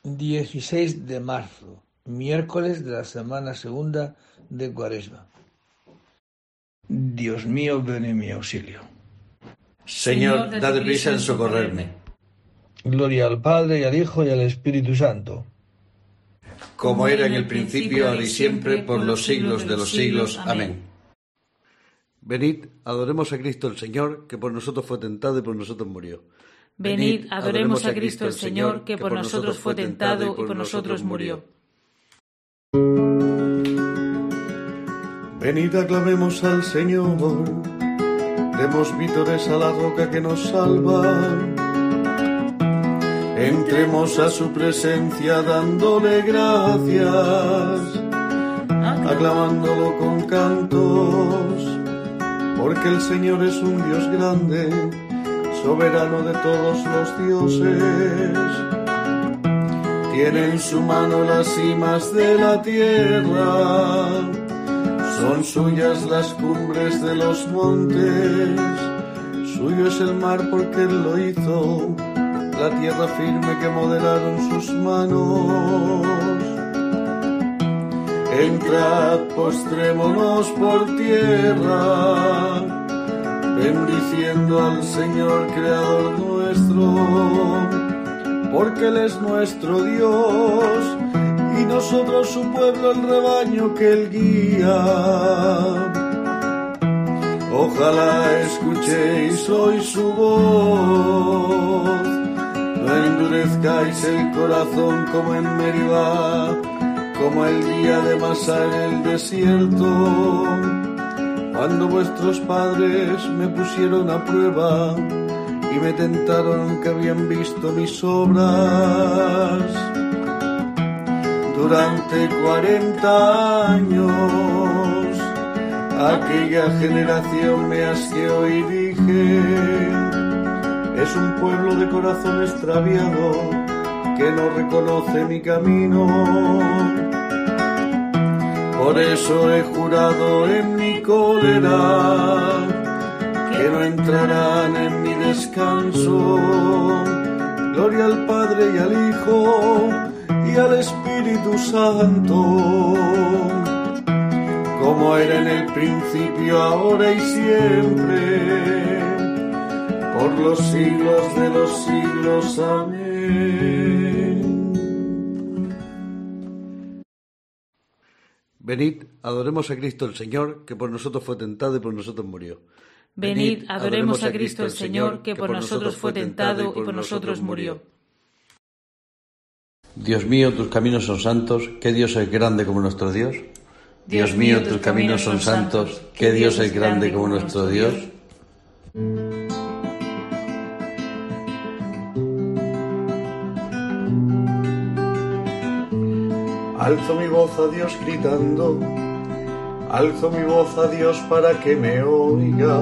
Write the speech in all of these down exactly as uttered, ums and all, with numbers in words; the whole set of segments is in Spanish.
dieciséis de marzo, miércoles de la semana segunda de Cuaresma. Dios mío, ven en mi auxilio. Señor, date prisa en socorrerme. Gloria al Padre, y al Hijo, y al Espíritu Santo. Como era en el principio, ahora y siempre, por los siglos de los siglos. Amén. Venid, adoremos a Cristo el Señor, que por nosotros fue tentado y por nosotros murió. Venid, adoremos a Cristo el Señor, que por nosotros fue tentado y por nosotros murió. Venid, aclamemos al Señor, demos vítores a la roca que nos salva. Entremos a su presencia dándole gracias, aclamándolo con cantos, porque el Señor es un Dios grande, soberano de todos los dioses. Tiene en su mano las cimas de la tierra, son suyas las cumbres de los montes, suyo es el mar porque Él lo hizo, la tierra firme que modelaron sus manos. Entrad, postrémonos por tierra, bendiciendo al Señor Creador nuestro, porque Él es nuestro Dios, y nosotros su pueblo, el rebaño que Él guía. Ojalá escuchéis hoy su voz, no endurezcáis el corazón como en Meribá, como el día de Masá en el desierto, cuando vuestros padres me pusieron a prueba y me tentaron aunque habían visto mis obras. Durante cuarenta años aquella generación me asqueó y dije: es un pueblo de corazón extraviado que no reconoce mi camino. Por eso he jurado en mi cólera que no entrarán en mi descanso. Gloria al Padre y al Hijo y al Espíritu Santo, como era en el principio, ahora y siempre, por los siglos de los siglos. Amén. Venid, adoremos a Cristo el Señor, que por nosotros fue tentado y por nosotros murió. Venid, adoremos a Cristo el Señor, que por nosotros fue tentado y por nosotros murió. Dios mío, tus caminos son santos, ¿qué Dios es grande como nuestro Dios? Dios mío, tus caminos son santos, ¿qué Dios es grande como nuestro Dios? Alzo mi voz a Dios gritando, alzo mi voz a Dios para que me oiga.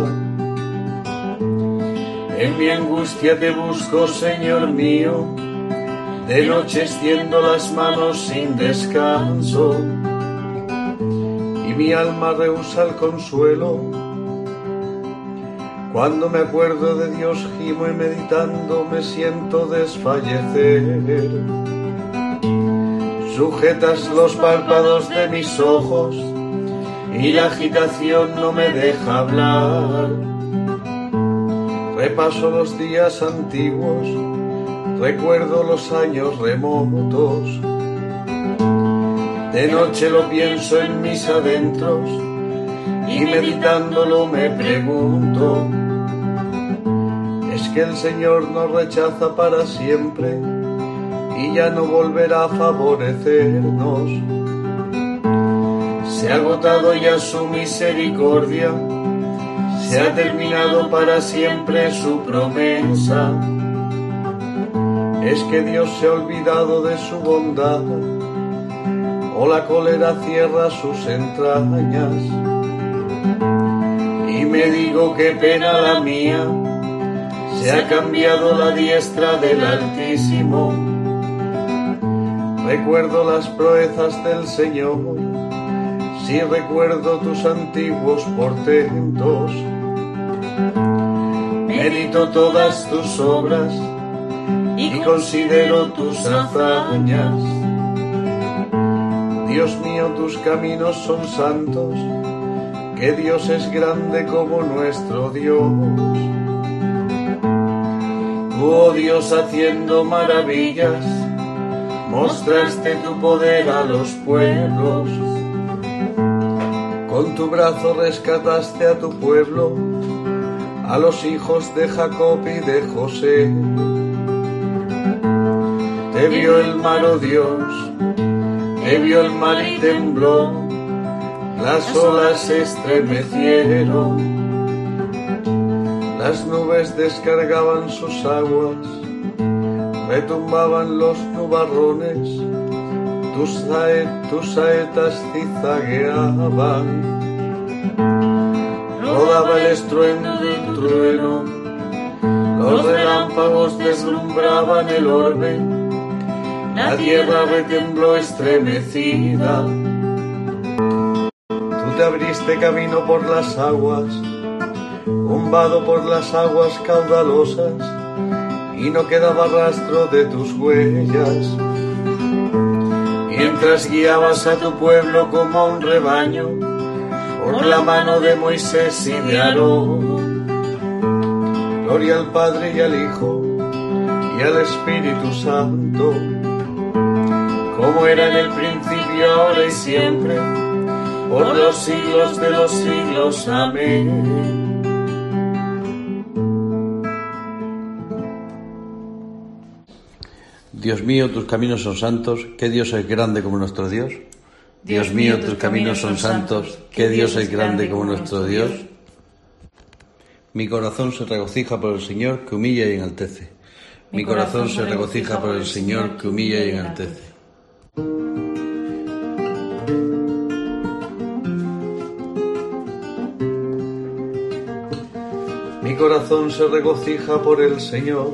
En mi angustia te busco, Señor mío, de noche extiendo las manos sin descanso, y mi alma rehúsa el consuelo. Cuando me acuerdo de Dios gimo y meditando me siento desfallecer. Sujetas los párpados de mis ojos y la agitación no me deja hablar. Repaso los días antiguos, recuerdo los años remotos. De noche lo pienso en mis adentros y meditándolo me pregunto: ¿es que el Señor nos rechaza para siempre y ya no volverá a favorecernos? Se ha agotado ya su misericordia, se ha terminado para siempre su promesa. ¿Es que Dios se ha olvidado de su bondad, o la cólera cierra sus entrañas? Y me digo qué pena la mía, se ha cambiado la diestra del Altísimo. Recuerdo las proezas del Señor, si recuerdo tus antiguos portentos. Medito todas tus obras y considero tus hazañas. Dios mío, tus caminos son santos, que Dios es grande como nuestro Dios. Tú, oh Dios, haciendo maravillas, mostraste tu poder a los pueblos. Con tu brazo rescataste a tu pueblo, a los hijos de Jacob y de José. Te vio el mar, oh Dios, te vio el mar y tembló, las olas se estremecieron, las nubes descargaban sus aguas, retumbaban los nubarrones, tus, sae, tus saetas zigzagueaban, rodaba el estruendo del trueno, los relámpagos deslumbraban el orbe, la tierra retembló estremecida. Tú te abriste camino por las aguas, un vado por las aguas caudalosas, y no quedaba rastro de tus huellas. Mientras guiabas a tu pueblo como a un rebaño, por la mano de Moisés y de Aarón. Gloria al Padre y al Hijo y al Espíritu Santo, como era en el principio, ahora y siempre, por los siglos de los siglos. Amén. Dios mío, tus caminos son santos, ¿qué Dios es grande como nuestro Dios? Dios mío, tus caminos son santos, ¿qué Dios es grande como nuestro Dios? Mi corazón se regocija por el Señor, que humilla y enaltece. Mi corazón se regocija por el Señor, que humilla y enaltece. Mi corazón se regocija por el Señor,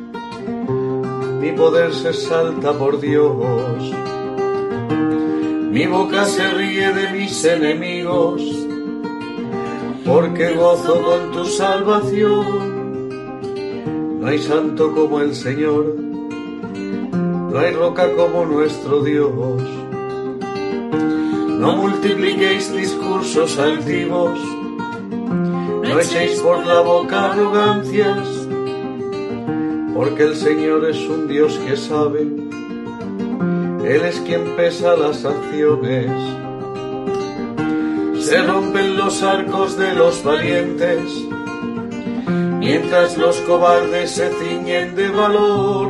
mi poder se exalta por Dios. Mi boca se ríe de mis enemigos, porque gozo con tu salvación. No hay santo como el Señor, no hay roca como nuestro Dios. No multipliquéis discursos altivos, no echéis por la boca arrogancias, porque el Señor es un Dios que sabe, Él es quien pesa las acciones. Se rompen los arcos de los valientes, mientras los cobardes se ciñen de valor.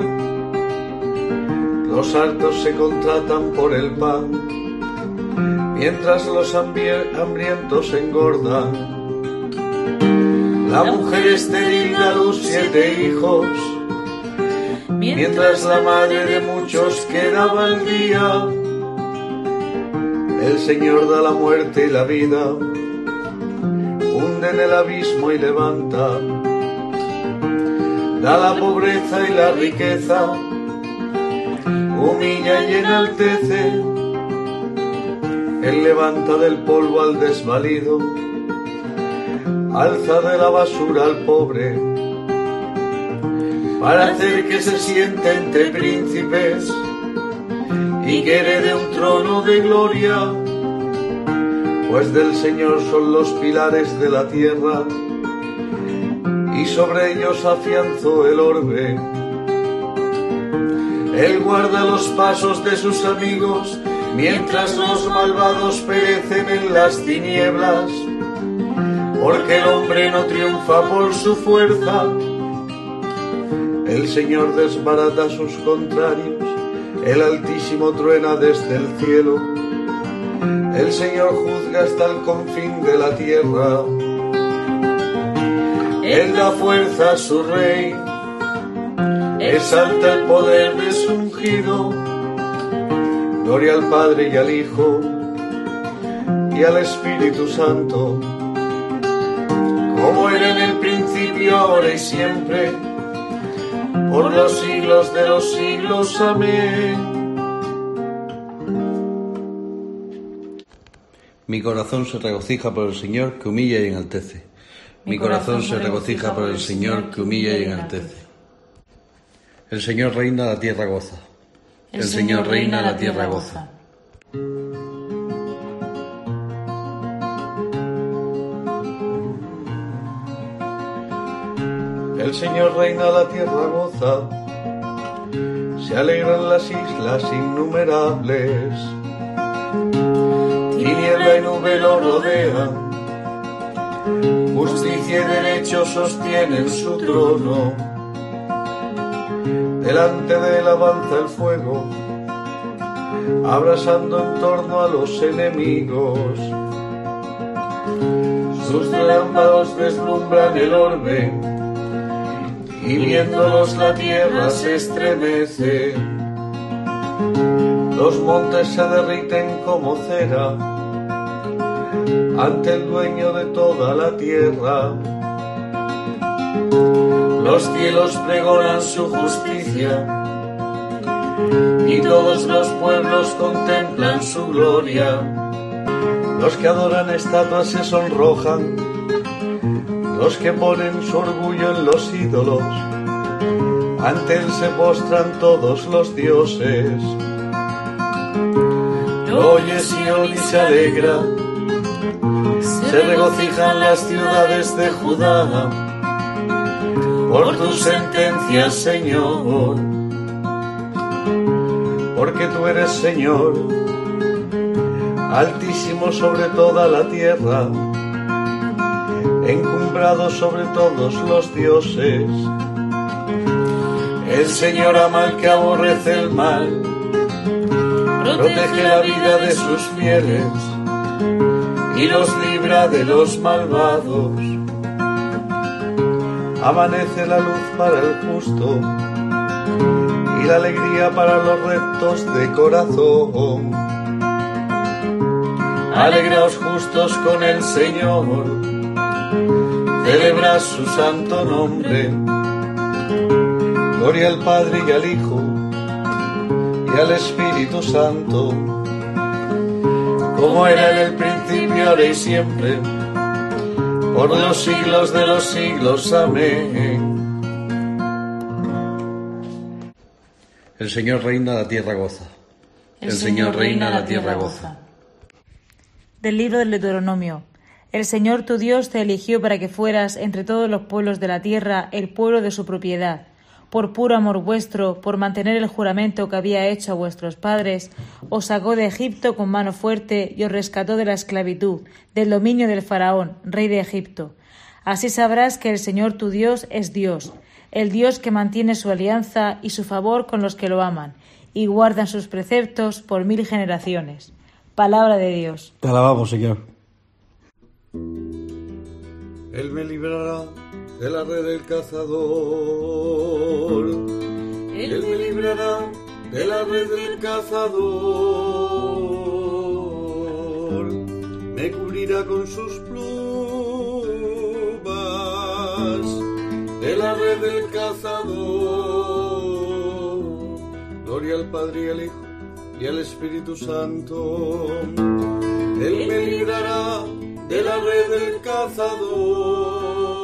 Los hartos se contratan por el pan, mientras los hambrientos engordan. La mujer estéril da a luz siete hijos, mientras la madre de muchos quedaba al día. El Señor da la muerte y la vida, hunde en el abismo y levanta. Da la pobreza y la riqueza, humilla y enaltece. Él levanta del polvo al desvalido, alza de la basura al pobre, para hacer que se siente entre príncipes y que herede un trono de gloria. Pues del Señor son los pilares de la tierra, y sobre ellos afianzó el orbe. Él guarda los pasos de sus amigos, mientras los malvados perecen en las tinieblas. Porque el hombre no triunfa por su fuerza, el Señor desbarata a sus contrarios, el Altísimo truena desde el cielo. El Señor juzga hasta el confín de la tierra. Él da fuerza a su rey, exalta el poder de su ungido. Gloria al Padre y al Hijo y al Espíritu Santo, como era en el principio, ahora y siempre, por los siglos de los siglos. Amén. Mi corazón se regocija por el Señor, que humilla y enaltece. Mi corazón se regocija por el Señor, que humilla y enaltece. El Señor reina, la tierra goza. El Señor reina, la tierra goza. El Señor reina, la tierra goza. Se alegran las islas innumerables. Tiniebla y nube lo rodean. Justicia y derecho sostienen su trono. Delante de él avanza el fuego, abrasando en torno a los enemigos. Sus relámpagos deslumbran el orbe, y viéndolos la tierra se estremece. Los montes se derriten como cera ante el dueño de toda la tierra. Los cielos pregonan su justicia, y todos los pueblos contemplan su gloria. Los que adoran estatuas se sonrojan, los que ponen su orgullo en los ídolos. Ante él se postran todos los dioses. Lo oye Sion y se alegra, se regocijan las ciudades de Judá por tus sentencias, Señor, porque tú eres Señor, altísimo sobre toda la tierra, encumbrado sobre todos los dioses. El Señor ama al que aborrece el mal, protege la vida de sus fieles y los libra de los malvados. Amanece la luz para el justo y la alegría para los rectos de corazón. Alegraos justos con el Señor, celebrad su santo nombre. Gloria al Padre y al Hijo y al Espíritu Santo, como era en el principio, ahora y siempre, por los siglos de los siglos. Amén. El Señor reina, la tierra goza. El Señor reina, la tierra goza. Del libro del Deuteronomio. El Señor tu Dios te eligió para que fueras entre todos los pueblos de la tierra el pueblo de su propiedad. Por puro amor vuestro, por mantener el juramento que había hecho a vuestros padres, os sacó de Egipto con mano fuerte y os rescató de la esclavitud, del dominio del faraón, rey de Egipto. Así sabrás que el Señor tu Dios es Dios, el Dios que mantiene su alianza y su favor con los que lo aman, y guardan sus preceptos por mil generaciones. Palabra de Dios. Te alabamos, Señor. Él me librará de la red del cazador. Él me librará de la red del cazador. Me cubrirá con sus plumas de la red del cazador. Gloria al Padre y al Hijo y al Espíritu Santo. Él me librará de la red del cazador.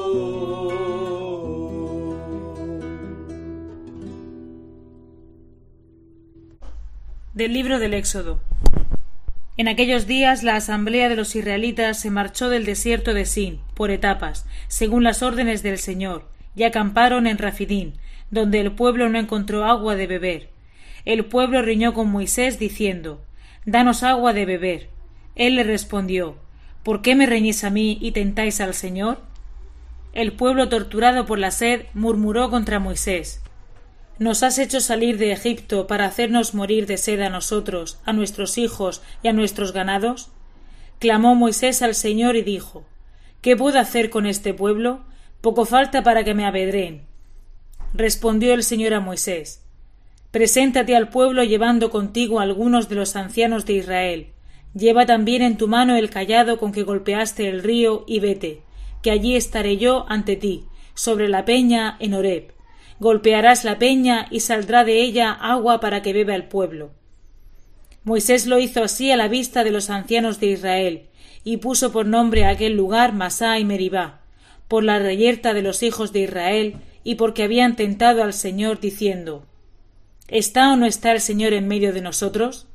Del libro del Éxodo. En aquellos días la asamblea de los israelitas se marchó del desierto de Sin, por etapas, según las órdenes del Señor, y acamparon en Rafidín, donde el pueblo no encontró agua de beber. El pueblo riñó con Moisés, diciendo: «Danos agua de beber». Él le respondió: «¿Por qué me reñís a mí y tentáis al Señor?». El pueblo, torturado por la sed, murmuró contra Moisés: «¿Nos has hecho salir de Egipto para hacernos morir de sed a nosotros, a nuestros hijos y a nuestros ganados?». Clamó Moisés al Señor y dijo: «¿Qué puedo hacer con este pueblo? Poco falta para que me apedreen». Respondió el Señor a Moisés: «Preséntate al pueblo llevando contigo a algunos de los ancianos de Israel. Lleva también en tu mano el cayado con que golpeaste el río y vete, que allí estaré yo ante ti, sobre la peña en Horeb. Golpearás la peña y saldrá de ella agua para que beba el pueblo». Moisés lo hizo así a la vista de los ancianos de Israel, y puso por nombre a aquel lugar Masá y Meribá, por la reyerta de los hijos de Israel, y porque habían tentado al Señor diciendo: ¿Está o no está el Señor en medio de nosotros?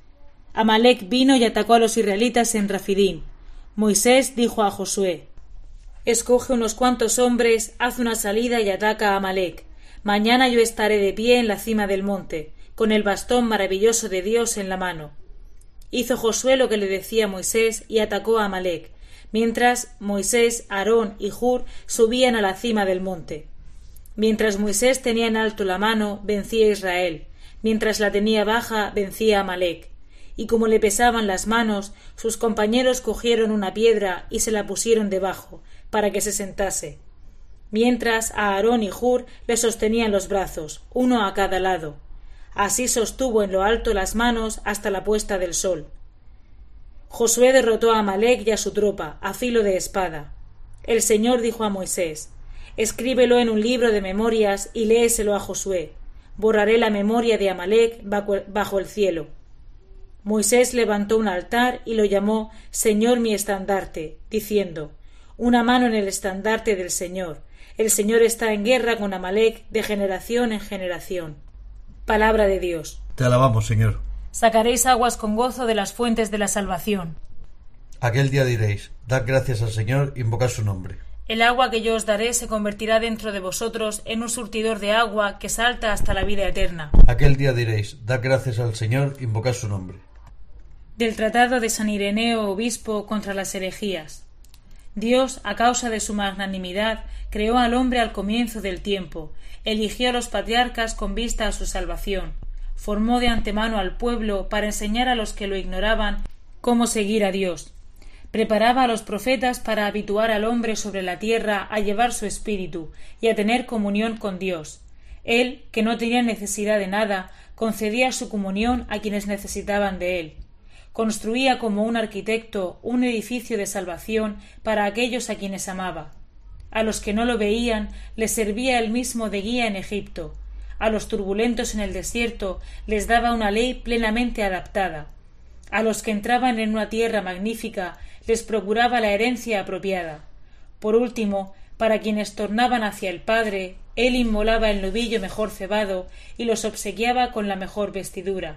Amalec vino y atacó a los israelitas en Rafidim. Moisés dijo a Josué: Escoge unos cuantos hombres, haz una salida y ataca a Amalec. Mañana yo estaré de pie en la cima del monte, con el bastón maravilloso de Dios en la mano. Hizo Josué lo que le decía Moisés y atacó a Amalec, mientras Moisés, Aarón y Hur subían a la cima del monte. Mientras Moisés tenía en alto la mano, vencía a Israel; mientras la tenía baja, vencía a Amalec. Y como le pesaban las manos, sus compañeros cogieron una piedra y se la pusieron debajo, para que se sentase. Mientras a Aarón y Hur le sostenían los brazos, uno a cada lado. Así sostuvo en lo alto las manos hasta la puesta del sol. Josué derrotó a Amalec y a su tropa, a filo de espada. El Señor dijo a Moisés: Escríbelo en un libro de memorias y léeselo a Josué. Borraré la memoria de Amalec bajo el cielo. Moisés levantó un altar y lo llamó Señor mi estandarte, diciendo: Una mano en el estandarte del Señor. El Señor está en guerra con Amalec de generación en generación. Palabra de Dios. Te alabamos, Señor. Sacaréis aguas con gozo de las fuentes de la salvación. Aquel día diréis: Dad gracias al Señor, invocad su nombre. El agua que yo os daré se convertirá dentro de vosotros en un surtidor de agua que salta hasta la vida eterna. Aquel día diréis: Dad gracias al Señor, invocad su nombre. Del Tratado de San Ireneo, obispo, contra las herejías. Dios, a causa de su magnanimidad, creó al hombre al comienzo del tiempo, eligió a los patriarcas con vista a su salvación, formó de antemano al pueblo para enseñar a los que lo ignoraban cómo seguir a Dios, preparaba a los profetas para habituar al hombre sobre la tierra a llevar su espíritu y a tener comunión con Dios. Él, que no tenía necesidad de nada, concedía su comunión a quienes necesitaban de él. Construía como un arquitecto un edificio de salvación para aquellos a quienes amaba. A los que no lo veían les servía él mismo de guía en Egipto. A los turbulentos en el desierto les daba una ley plenamente adaptada. A los que entraban en una tierra magnífica les procuraba la herencia apropiada. Por último, para quienes tornaban hacia el Padre, él inmolaba el novillo mejor cebado y los obsequiaba con la mejor vestidura.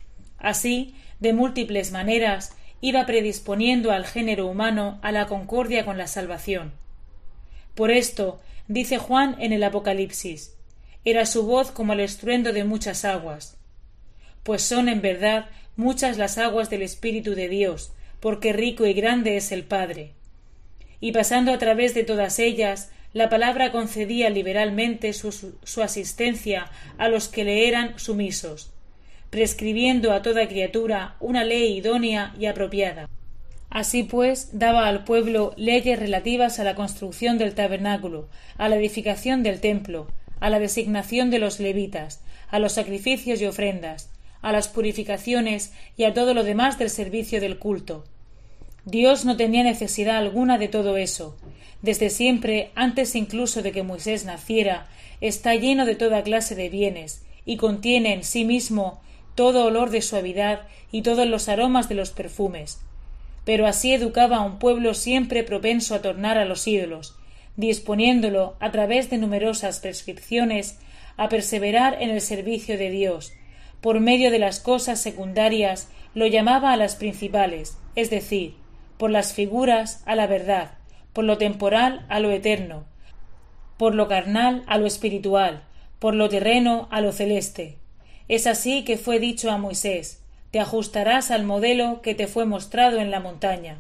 Así, de múltiples maneras, iba predisponiendo al género humano a la concordia con la salvación. Por esto, dice Juan en el Apocalipsis: era su voz como el estruendo de muchas aguas. Pues son, en verdad, muchas las aguas del Espíritu de Dios, porque rico y grande es el Padre. Y pasando a través de todas ellas, la palabra concedía liberalmente su, su, su asistencia a los que le eran sumisos, prescribiendo a toda criatura una ley idónea y apropiada. Así pues, daba al pueblo leyes relativas a la construcción del tabernáculo, a la edificación del templo, a la designación de los levitas, a los sacrificios y ofrendas, a las purificaciones y a todo lo demás del servicio del culto. Dios no tenía necesidad alguna de todo eso. Desde siempre, antes incluso de que Moisés naciera, está lleno de toda clase de bienes, y contiene en sí mismo todo olor de suavidad y todos los aromas de los perfumes. Pero así educaba a un pueblo siempre propenso a tornar a los ídolos, disponiéndolo, a través de numerosas prescripciones, a perseverar en el servicio de Dios. Por medio de las cosas secundarias lo llamaba a las principales, es decir, por las figuras a la verdad, por lo temporal a lo eterno, por lo carnal a lo espiritual, por lo terreno a lo celeste. Es así que fue dicho a Moisés: te ajustarás al modelo que te fue mostrado en la montaña.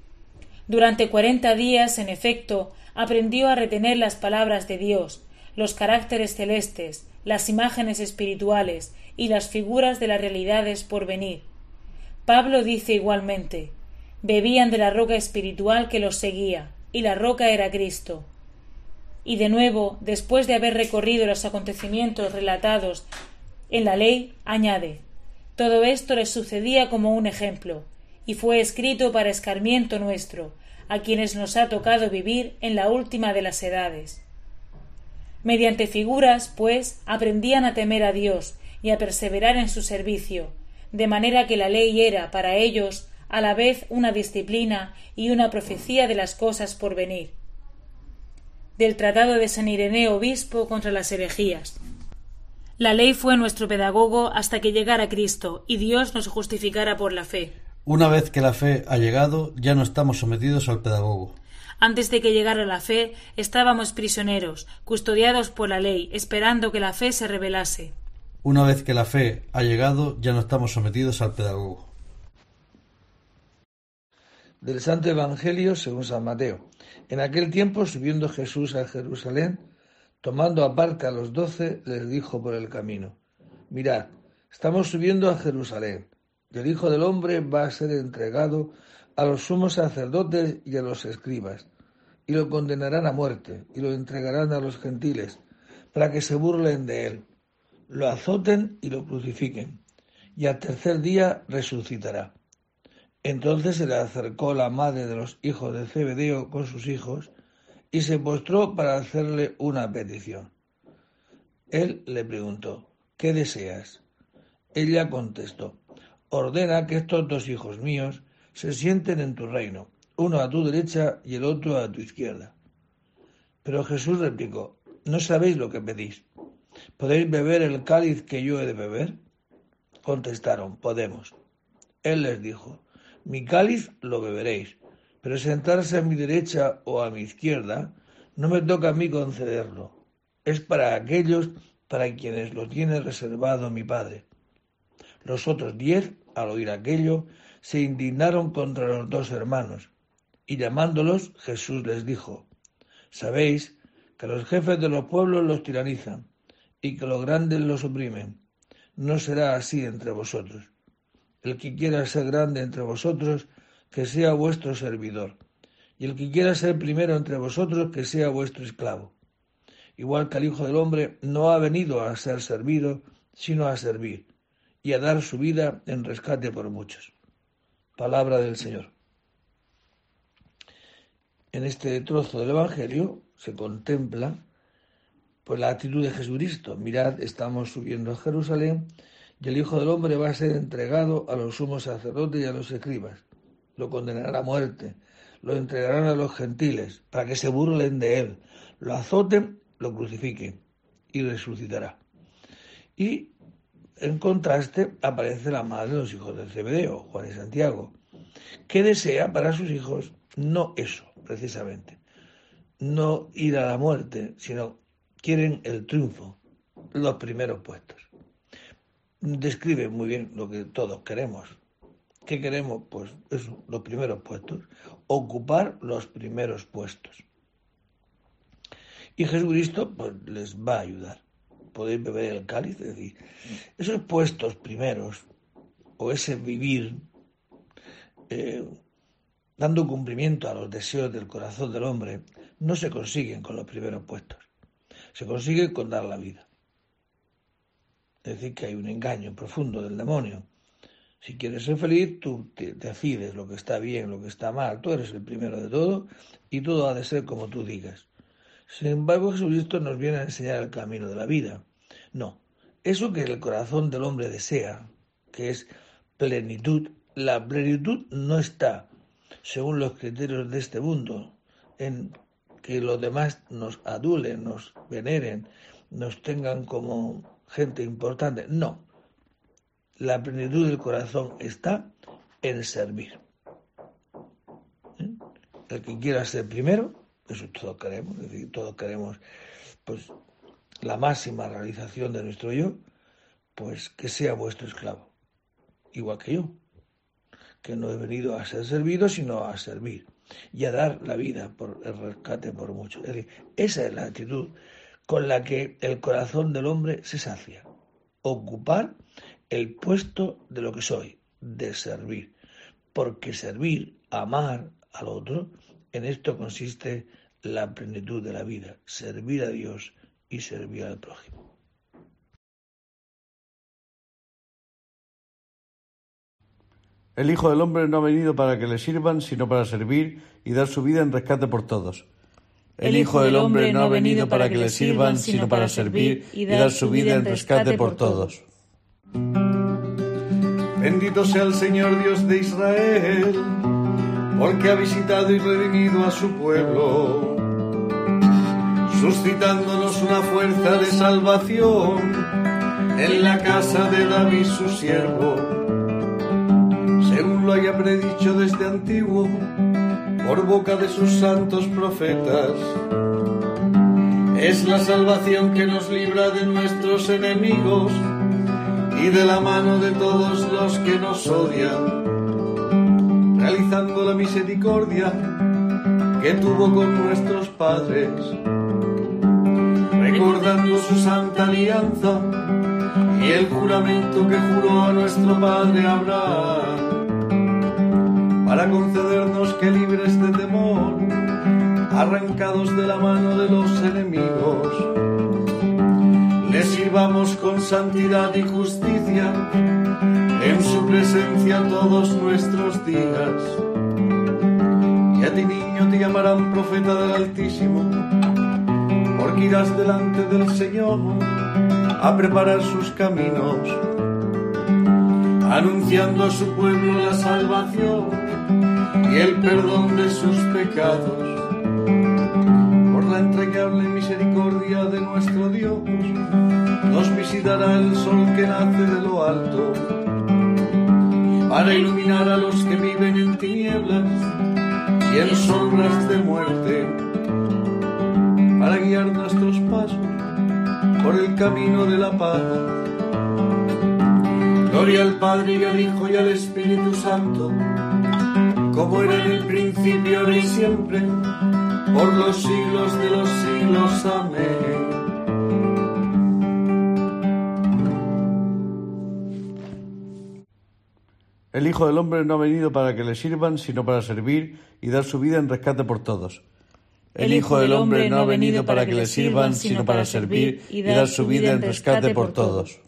Durante cuarenta días, en efecto, aprendió a retener las palabras de Dios, los caracteres celestes, las imágenes espirituales y las figuras de las realidades por venir. Pablo dice igualmente: bebían de la roca espiritual que los seguía, y la roca era Cristo. Y de nuevo, después de haber recorrido los acontecimientos relatados en la ley, añade: todo esto les sucedía como un ejemplo, y fue escrito para escarmiento nuestro, a quienes nos ha tocado vivir en la última de las edades. Mediante figuras, pues, aprendían a temer a Dios y a perseverar en su servicio, de manera que la ley era, para ellos, a la vez una disciplina y una profecía de las cosas por venir. del Tratado de San Ireneo Obispo contra las herejías. La ley fue nuestro pedagogo hasta que llegara Cristo y Dios nos justificara por la fe. Una vez que la fe ha llegado, ya no estamos sometidos al pedagogo. Antes de que llegara la fe, estábamos prisioneros, custodiados por la ley, esperando que la fe se revelase. Una vez que la fe ha llegado, ya no estamos sometidos al pedagogo. Del Santo Evangelio según San Mateo. En aquel tiempo, subiendo Jesús a Jerusalén, tomando aparte a los doce, les dijo por el camino: Mirad, estamos subiendo a Jerusalén, y el Hijo del Hombre va a ser entregado a los sumos sacerdotes y a los escribas, y lo condenarán a muerte, y lo entregarán a los gentiles, para que se burlen de él, lo azoten y lo crucifiquen, y al tercer día resucitará. Entonces se le acercó la madre de los hijos de Zebedeo con sus hijos, y se postró para hacerle una petición. Él le preguntó: ¿qué deseas? Ella contestó: ordena que estos dos hijos míos se sienten en tu reino, uno a tu derecha y el otro a tu izquierda. Pero Jesús replicó: ¿no sabéis lo que pedís? ¿Podéis beber el cáliz que yo he de beber? Contestaron: podemos. Él les dijo: mi cáliz lo beberéis, pero sentarse a mi derecha o a mi izquierda no me toca a mí concederlo. Es para aquellos para quienes lo tiene reservado mi Padre. Los otros diez, al oír aquello, se indignaron contra los dos hermanos, y llamándolos, Jesús les dijo: sabéis que los jefes de los pueblos los tiranizan, y que los grandes los oprimen. No será así entre vosotros. El que quiera ser grande entre vosotros, que sea vuestro servidor, y el que quiera ser primero entre vosotros, que sea vuestro esclavo. Igual que el Hijo del Hombre no ha venido a ser servido, sino a servir, y a dar su vida en rescate por muchos. Palabra del Señor. En este trozo del Evangelio se contempla pues la actitud de Jesucristo. Mirad, estamos subiendo a Jerusalén, y el Hijo del Hombre va a ser entregado a los sumos sacerdotes y a los escribas. Lo condenarán a muerte, lo entregarán a los gentiles, para que se burlen de él, lo azoten, lo crucifiquen, y resucitará. Y en contraste aparece la madre de los hijos de Zebedeo, Juan y Santiago, que desea para sus hijos no eso, precisamente, no ir a la muerte, sino quieren el triunfo, los primeros puestos. Describe muy bien lo que todos queremos. ¿Qué queremos? Pues eso, los primeros puestos, ocupar los primeros puestos. Y Jesucristo pues les va a ayudar. Podéis beber el cáliz, es decir, esos puestos primeros, o ese vivir, eh, dando cumplimiento a los deseos del corazón del hombre, no se consiguen con los primeros puestos. Se consigue con dar la vida. Es decir, que hay un engaño profundo del demonio. Si quieres ser feliz, tú te decides lo que está bien, lo que está mal. Tú eres el primero de todo y todo ha de ser como tú digas. Sin embargo, Jesucristo nos viene a enseñar el camino de la vida. No, eso que el corazón del hombre desea, que es plenitud, la plenitud no está, según los criterios de este mundo, en que los demás nos adulen, nos veneren, nos tengan como gente importante. No, la plenitud del corazón está en servir. ¿Eh? El que quiera ser primero, eso todos queremos, es decir, todos queremos pues la máxima realización de nuestro yo, pues que sea vuestro esclavo, igual que yo, que no he venido a ser servido, sino a servir y a dar la vida por el rescate por muchos. Es decir, esa es la actitud con la que el corazón del hombre se sacia, ocupar el puesto de lo que soy, de servir, porque servir, amar al otro, en esto consiste la plenitud de la vida, servir a Dios y servir al prójimo. El Hijo del Hombre no ha venido para que le sirvan, sino para servir y dar su vida en rescate por todos. El Hijo del Hombre no ha venido para que le sirvan, sino para servir y dar su vida en rescate por todos. Bendito sea el Señor Dios de Israel, porque ha visitado y redimido a su pueblo. suscitándonos una fuerza de salvación en la casa de David su siervo, según lo haya predicho desde antiguo por boca de sus santos profetas. Es la salvación que nos libra de nuestros enemigos y de la mano de todos los que nos odian, realizando la misericordia que tuvo con nuestros padres, recordando su santa alianza y el juramento que juró a nuestro padre Abraham, para concedernos que, libres de temor, arrancados de la mano de los enemigos, le sirvamos con santidad y justicia en su presencia todos nuestros días. Y a ti, niño, te llamarán profeta del Altísimo, porque irás delante del Señor a preparar sus caminos, anunciando a su pueblo la salvación y el perdón de sus pecados. Por la entrañable misericordia de nuestro Dios, nos visitará el sol que nace de lo alto, para iluminar a los que viven en tinieblas y en sombras de muerte, para guiar nuestros pasos por el camino de la paz. Gloria al Padre y al Hijo y al Espíritu Santo, como era en el principio, ahora y siempre, por los siglos de los siglos. Amén. El Hijo del Hombre no ha venido para que le sirvan, sino para servir y dar su vida en rescate por todos. El Hijo del Hombre no ha venido para que le sirvan, sino para servir y dar su vida en rescate por todos.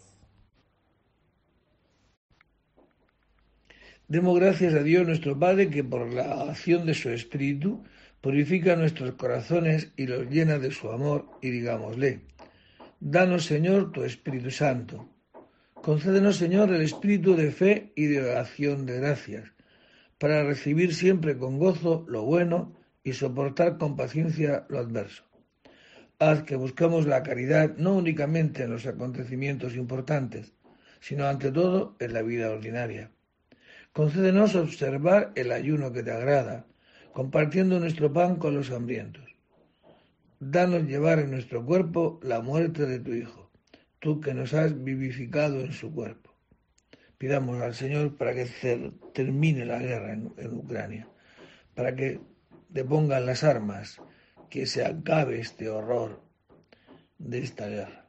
Demos gracias a Dios nuestro Padre, que por la acción de su Espíritu purifica nuestros corazones y los llena de su amor, y digámosle: danos, Señor, tu Espíritu Santo. Concédenos, Señor, el espíritu de fe y de oración de gracias, para recibir siempre con gozo lo bueno y soportar con paciencia lo adverso. Haz que busquemos la caridad no únicamente en los acontecimientos importantes, sino ante todo en la vida ordinaria. Concédenos observar el ayuno que te agrada, compartiendo nuestro pan con los hambrientos. Danos llevar en nuestro cuerpo la muerte de tu Hijo, tú que nos has vivificado en su cuerpo. Pidamos al Señor para que termine la guerra en, en Ucrania, para que depongan las armas, que se acabe este horror de esta guerra.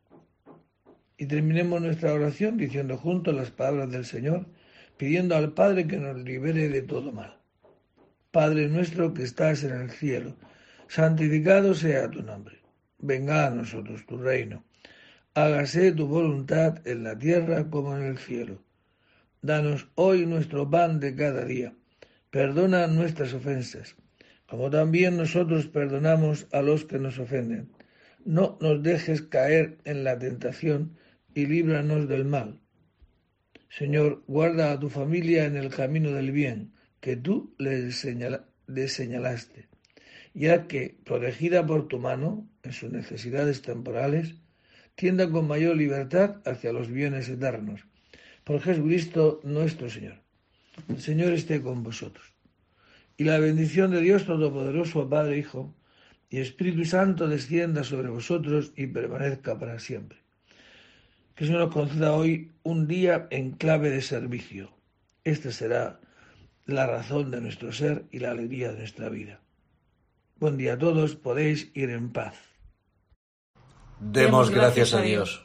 Y terminemos nuestra oración diciendo juntos las palabras del Señor, pidiendo al Padre que nos libere de todo mal. Padre nuestro que estás en el cielo, santificado sea tu nombre. Venga a nosotros tu reino. Hágase tu voluntad en la tierra como en el cielo. Danos hoy nuestro pan de cada día. Perdona nuestras ofensas, como también nosotros perdonamos a los que nos ofenden. No nos dejes caer en la tentación y líbranos del mal. Señor, guarda a tu familia en el camino del bien, que tú les señalaste, y haz que, protegida por tu mano en sus necesidades temporales, tienda con mayor libertad hacia los bienes eternos. Por Jesucristo nuestro Señor. El Señor esté con vosotros. Y la bendición de Dios Todopoderoso, Padre, Hijo y Espíritu Santo descienda sobre vosotros y permanezca para siempre. Que el Señor nos conceda hoy un día en clave de servicio. Esta será la razón de nuestro ser y la alegría de nuestra vida. Buen día a todos, podéis ir en paz. Demos gracias a Dios.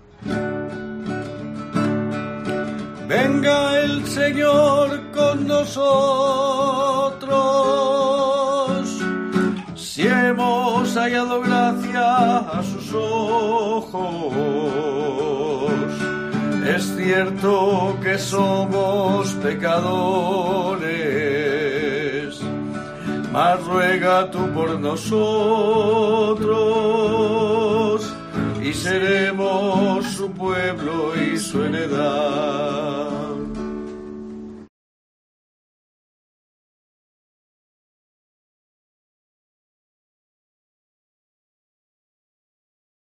Venga el Señor con nosotros, si hemos hallado gracia a sus ojos. Es cierto que somos pecadores, mas ruega tú por nosotros, y seremos su pueblo y su heredad.